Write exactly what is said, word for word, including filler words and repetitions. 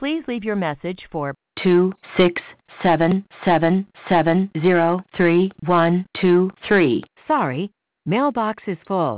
Please leave your message for two six seven seven seven zero three one two three. Sorry, mailbox is full.